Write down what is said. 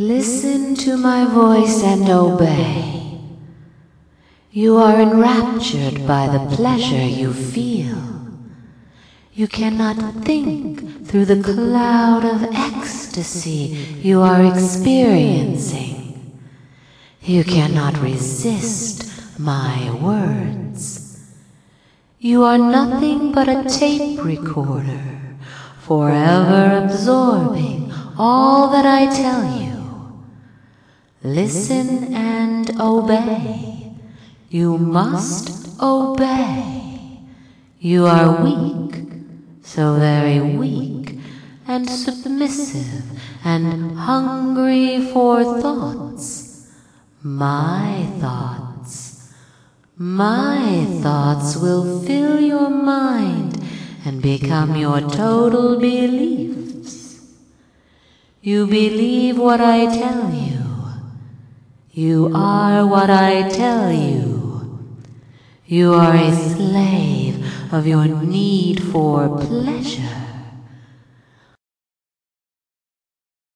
Listen to my voice and obey. You are enraptured by the pleasure you feel. You cannot think through the cloud of ecstasy you are experiencing. You cannot resist my words. You are nothing but a tape recorder, forever absorbing all that I tell you. Listen and obey. You must obey. You are weak, so very weak, and submissive, and hungry for thoughts. My thoughts. My thoughts will fill your mind and become your total beliefs. You believe what I tell you. You are what I tell you. You are a slave of your need for pleasure.